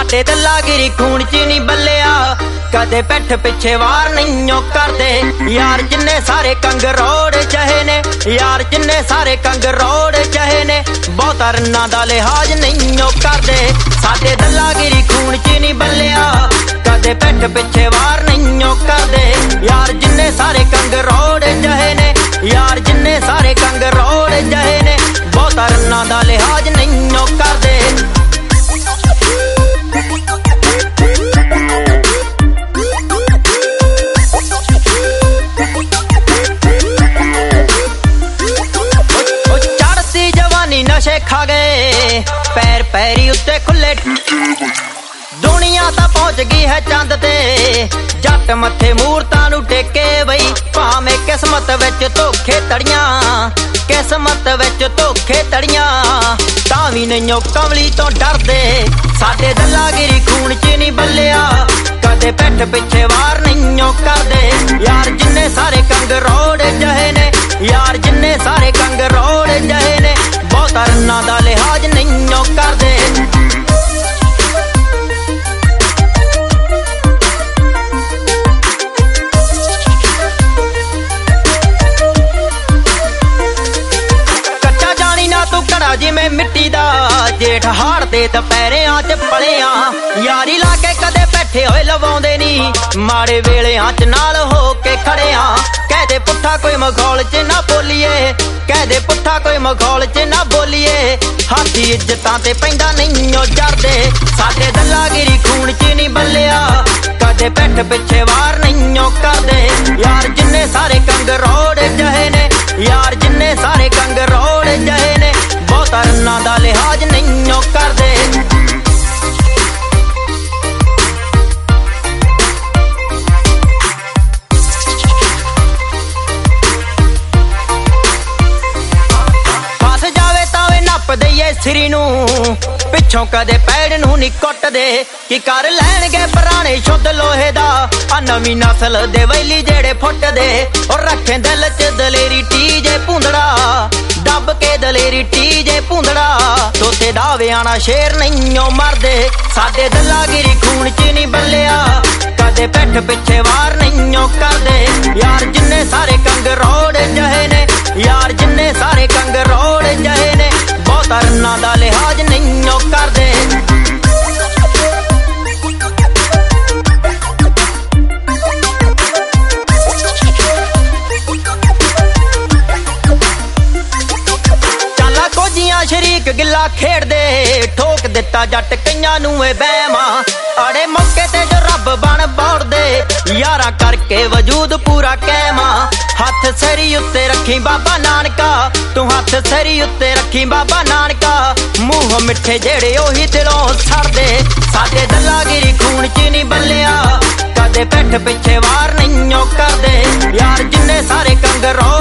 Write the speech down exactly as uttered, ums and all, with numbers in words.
साडे दलागिरी खून च नहीं बल्लिया कदे पिठ पिछे वार नहीं करदे यार जिन्ने सारे कंग रोड चाहे ने यार जिन्ने सारे कंग रोड चाहे ने बहुता रन्ना दा लिहाज नहीं करदे साडे दलागिरी खून च नहीं बल्लिया कदे पिठ पिछे वार नहीं करदे यार जिन्ने सारे कंग रोड चाहे ने यार जिन्ने सारे कंग रोड चाहे ने बहुता रन्ना दा लिहाज नहीं करदे नशे खा गए पैर पैरी उत्ते खुले दुनिया ता पहुंच गई है चंद ते जट मथे मूरतां नू टेके बई भावें किस्मत विच धोखे तड़ियां किस्मत विच धोखे तड़ियां तां वी नहीं कमली तो डरदे साडे दलागिरी खून च नहीं बल्लिया कदे पिठ पिछे वार नहीं करदे यार जिन्ने सारे कंग रोड जहे ने यार जिन्ने सारे कंग रोड जहे ने बहुता रन्ना दा लिहाज नहीं करदे कच्चा जानी ना तू घड़ा जिवें मिट्टी दा जेठ हाड़ दे दपैरियां च पलियां यारी ला के कदे बैठे होए लवाउंदे नी माड़े वेलियां च नाल हो के खड़ियां कहदे पुट्ठा कोई मखौल च ना बोलिए कहदे पुट्ठा कोई मखौल च ना बोलिए हाथी इज्जतां ते पैंदा नहीं जरदे साडे दलागिरी खून च नहीं बल्लिया कदे पिठ पिछे वार नहीं करदे यार जिन्ने सारे कंग रोड जहे ने यार जिन्ने सारे कंग रोड जहे ने बहुता रन्ना दा लिहाज नहीं करदे सिरी नू पिछों कदे पैड़ नू नी कुटदे कि कर लैणगे पुराने शुद्ध लोहे दा आ नवी नस्ल दे वैली जेड़े फुटदे और रखे दिल च दलेरी टीजे भूंदड़ा दब के दलेरी टीजे भूंदड़ा तोते दावे आना शेर नहीं मरदे साडे दलागिरी खून च नहीं बल्लिया कदे पिठ पिछे वार नहीं करदे यार जिन्ने सारे कंग रोड जहे ने यार जिन्ने सारे कंग रोड जहे ने बहुता रन्ना दा लिहाज नहीं करदे शरीक गिला खेड़दे ठोक दिता जट कईयां नू बैमा अड़े मौके ते जो रब बन बोड़दे यारा करके वजूद पूरा कैमा हथ सरी उत्ते रखी बाबा नानका तू हथ सरी उत्ते रखी बाबा नानका मूंह मिठे जेड़े ओही दिलों सड़दे साडे दलागिरी खून च नहीं बल्लिया कदे पिठ पिछे वार नहीं करदे यार जिन्ने सारे कंग रो